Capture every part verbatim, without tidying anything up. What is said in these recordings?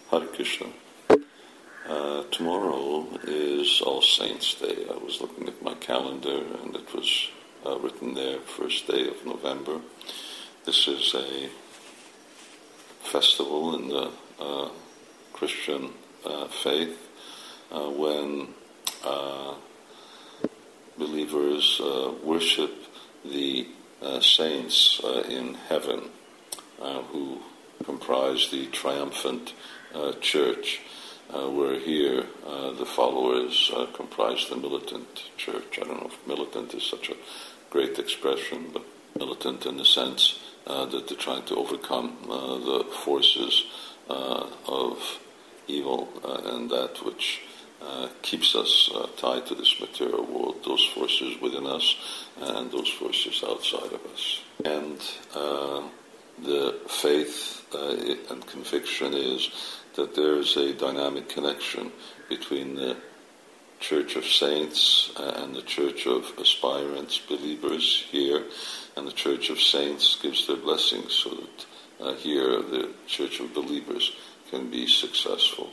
Hare Krishna. Uh, tomorrow is All Saints' Day. I was looking at my calendar and it was uh, written there, first day of November. This is a festival in the uh, Christian uh, faith uh, when uh, believers uh, worship the uh, saints uh, in heaven uh, who comprise the triumphant uh, church. Uh, where here uh, the followers uh, comprise the militant church. I don't know if militant is such a great expression, but militant in the sense uh, that they're trying to overcome uh, the forces uh, of evil uh, and that which uh, keeps us uh, tied to this material world, those forces within us and those forces outside of us. And uh, the faith uh, and conviction is that there is a dynamic connection between the Church of Saints and the Church of Aspirants, believers here, and the Church of Saints gives their blessings so that uh, here the Church of Believers can be successful.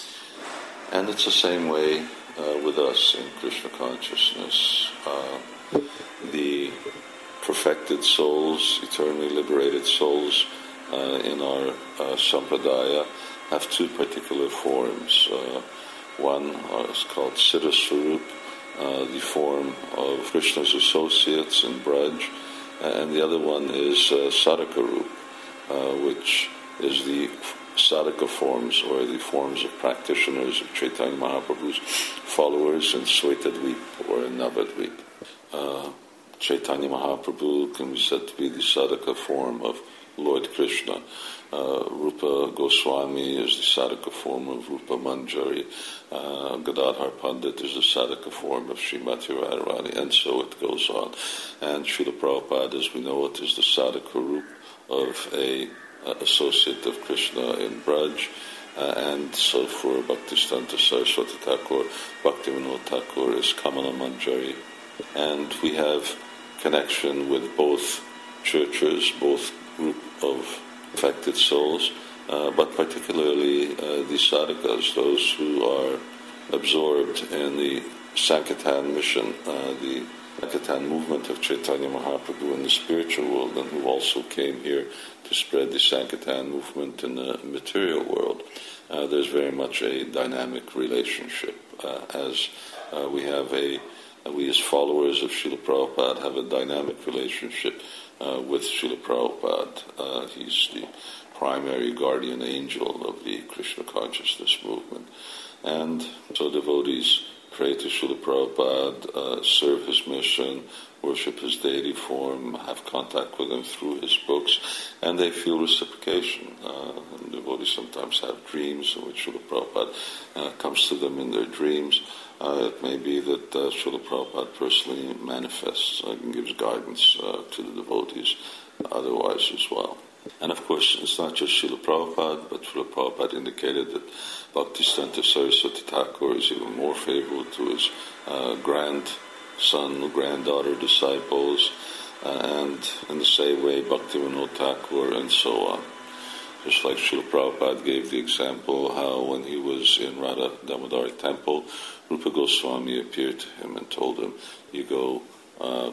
And it's the same way uh, with us in Krishna consciousness. Uh, the perfected souls, eternally liberated souls uh, in our uh, sampradaya have two particular forms. Uh, one uh, is called Siddha Swarup, uh, the form of Krishna's associates in Braj, and the other one is uh, Sadhaka Rup, uh, which is the Sadhaka forms, or the forms of practitioners of Chaitanya Mahaprabhu's followers in Svetadvip or in Navadvip. Uh, Chaitanya Mahaprabhu can be said to be the Sadhaka form of Lord Krishna. Uh, Rupa Goswami is the sadhaka form of Rupa Manjari. Uh, Gadadhar Pandit is the sadhaka form of Srimati Radharani, and so it goes on. And Srila Prabhupada, as we know it, is the sadhaka roop of a uh, associate of Krishna in Braj. Uh, and so for Bhaktisiddhanta Saraswati Thakur, Bhaktivinoda Thakur is Kamala Manjari. And we have connection with both churches, both group of affected souls, uh, but particularly uh, the sadhakas, those who are absorbed in the Sankirtan mission, uh, the Sankirtan movement of Chaitanya Mahaprabhu in the spiritual world, and who also came here to spread the Sankirtan movement in the material world. Uh, there's very much a dynamic relationship, uh, as uh, we have a, we as followers of Srila Prabhupada have a dynamic relationship Uh, with Srila Prabhupada. Uh, he's the primary guardian angel of the Krishna consciousness movement. And so devotees pray to Srila Prabhupada, uh, serve his mission, worship his deity form, have contact with him through his books, and they feel reciprocation. Uh, and devotees sometimes have dreams in which Srila Prabhupada uh, comes to them in their dreams. Uh, it may be that uh, Srila Prabhupada personally manifests uh, and gives guidance uh, to the devotees otherwise as well. And of course, it's not just Srila Prabhupada, but Srila Prabhupada indicated that Bhaktisiddhanta Saraswati Thakur is even more favorable to his uh, grandson, granddaughter disciples, uh, and in the same way Bhaktivinoda Thakur and so on. Just like Srila Prabhupada gave the example how when he was in Radha Damodari temple, Rupa Goswami appeared to him and told him, you go uh,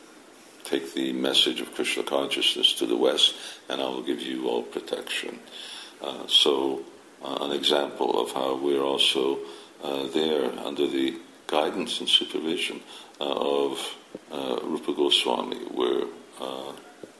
take the message of Krishna consciousness to the West and I will give you all protection. Uh, so uh, an example of how we're also uh, there under the guidance and supervision uh, of uh, Rupa Goswami, where uh,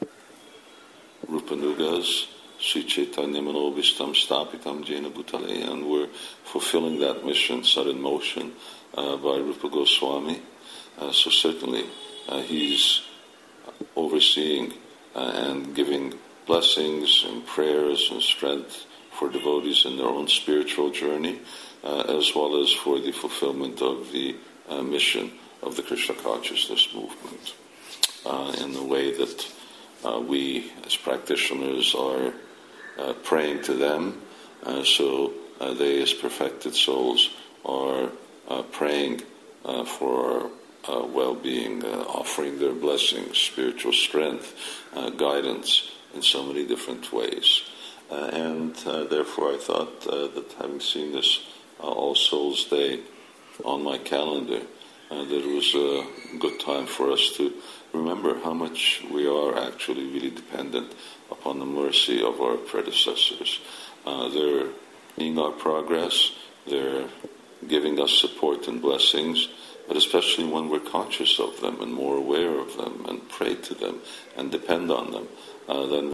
Rupa Nugas, Sri Chaitanya Manobishtam Stapitam Jena Bhutale, and we're fulfilling that mission set in motion uh, by Rupa Goswami. Uh, so certainly uh, he's overseeing uh, and giving blessings and prayers and strength for devotees in their own spiritual journey, uh, as well as for the fulfillment of the uh, mission of the Krishna consciousness movement, uh, in the way that uh, we as practitioners are uh, praying to them, uh, so uh, they as perfected souls are uh, praying uh, for our uh, well-being, uh, offering their blessings, spiritual strength, uh, guidance in so many different ways. Uh, and uh, therefore I thought uh, that having seen this uh, All Souls Day on my calendar, uh, that it was a good time for us to remember how much we are actually really dependent upon the mercy of our predecessors. Uh, they're seeing our progress, they're giving us support and blessings, but especially when we're conscious of them and more aware of them and pray to them and depend on them, uh, then